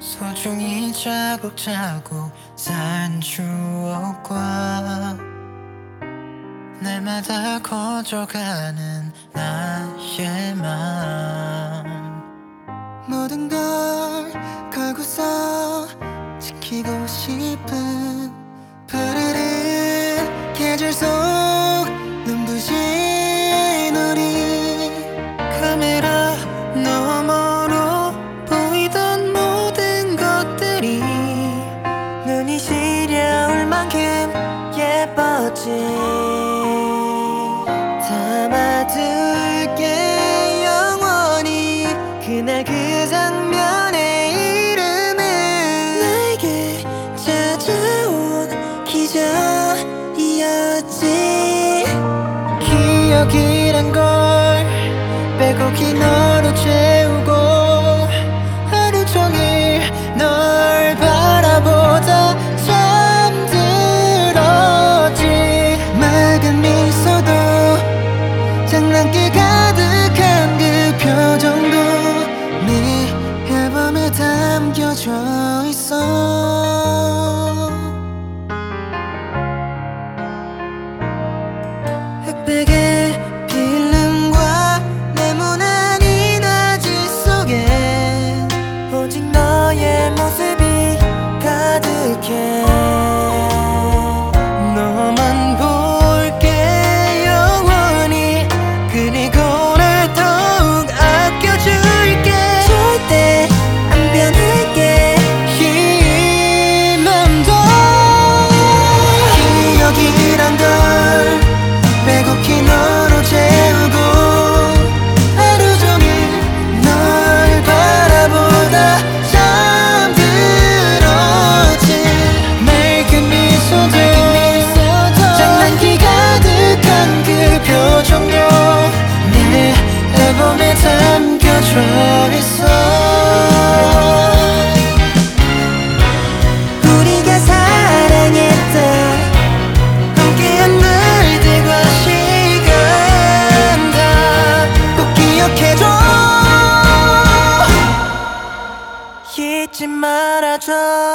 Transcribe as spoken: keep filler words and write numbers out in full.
소중히 차곡차곡 쌓은 추억과 날마다 커져가는 나의 맘, 모든 걸 걸고서 지키고 싶은 푸르른 계절 속 눈부신 우리. 카메라 너머로 보이던 모든 것들이 눈이 시려울 만큼 예뻤지. 담아둘게 영원히 그날 그 장면의 이름은 나에게 찾아온 기적이었지. 기억이란 걸 빼곡히 너로 채우고 하루 종일 널 바라보다 잠들었지. 맑은 미소도 장난기 가득한 그 표정도 네 앨범에 담겨져 있어. 흑백의 필름과 네모난 이 나지 속에 오직 너의 모습이 가득해. 너만 볼게 영원히, 그리고 날 더욱 아껴줄게. 절대 안 변할게 이 맘도. 기억이란 걸 빼곡히 너로 채우고 하루 종일 널 바라보다 잠들었지. 맑은 미소도 장난기 가득한 그 표정도 내 앨범에 담겨져 있어. 우리가 사랑했던 함께한 날들과 시간 다 꼭 기억해줘. 잊지 말아줘.